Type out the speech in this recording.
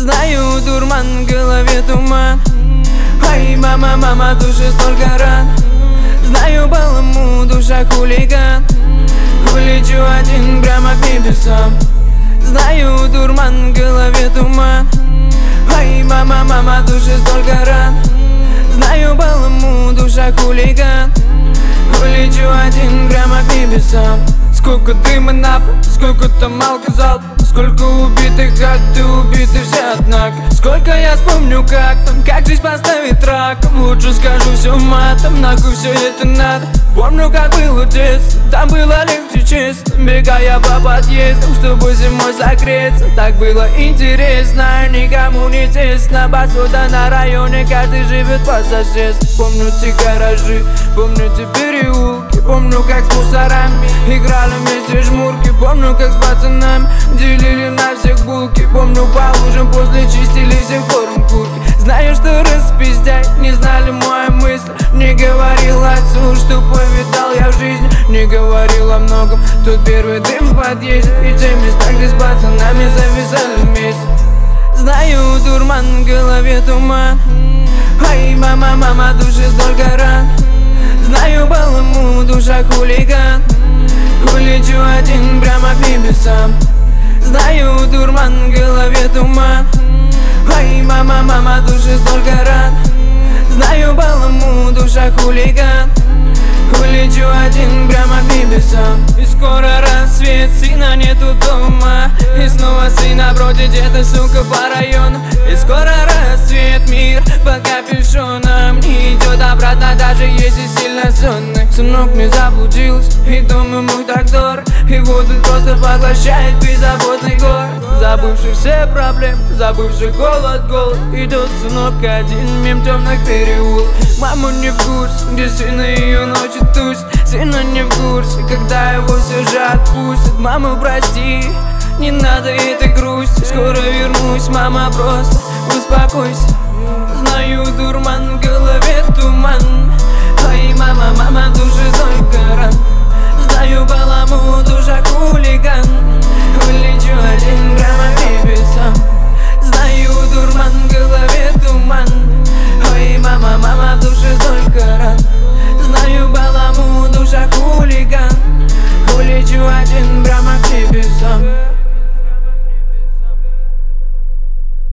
Знаю, дурман, в голове туман. Ай, мама, мама, душе столько ран. Знаю, баламу, душа хулиган. Улечу один прямо к небесам. Знаю, дурман, в голове туман. Ай, мама, мама, душе столько ран. Знаю, баламу, душа хулиган. Улечу один прямо к небесам. Сколько дыма на пол, сколько там алкозал. Сколько убитых, как ты убиты все однако. Сколько я вспомню, как там, как жизнь поставит раком. Лучше скажу все матом, нахуй все это надо. Помню, как было детство, там было легче честно. Бегая по подъездам, чтобы зимой согреться. Так было интересно, никому не тесно. Посуда на районе, каждый живет по соседству. Помню те гаражи, помню те переулки. Помню, как с мусорами играли вместе жмурки. Помню, как с пацанами делили на всех булки. Помню, по лужам после чистили всем хором курки. Знаю, что распиздяй, не знали мои мысли. Не говорил отцу, что повидал я в жизни. Не говорил о многом, тут первый дым в подъезде. И те места, где с пацанами зависали вместе. Знаю, дурман, в голове туман. Ай, мама, мама, душе столько ран. Знаю, баламу, душа хулиган. Улечу один прямо к небесам. Знаю, дурман, в голове туман. Ай, мама, мама, душе столько ран. Знаю, баламу, душа хулиган. Улечу один прямо к небесам. И скоро рассвет, сына нету дома. И снова сына бродит где-то, сука, по району. И скоро рассвет, мир под капюшоном. Не идет обратно, даже если сильно сонный. Сынок не заблудился, и дом ему так дорог. И вот он просто поглощает беззаботный город. Забывший все проблемы, забывший голод. Идет сынок один, мимо темных переулок. Мама не в курсе, где сын ее ночью тусит. Сына не в курсе, когда его все же отпустят. Мама, прости, не надо этой грусти. Скоро вернусь, мама, просто успокойся. Знаю, дурман, в голове туман. Ай, мама, мама, душе столько ран. Знаю, баламу, душа хулиган. Улечу один прямо к небесам. Знаю,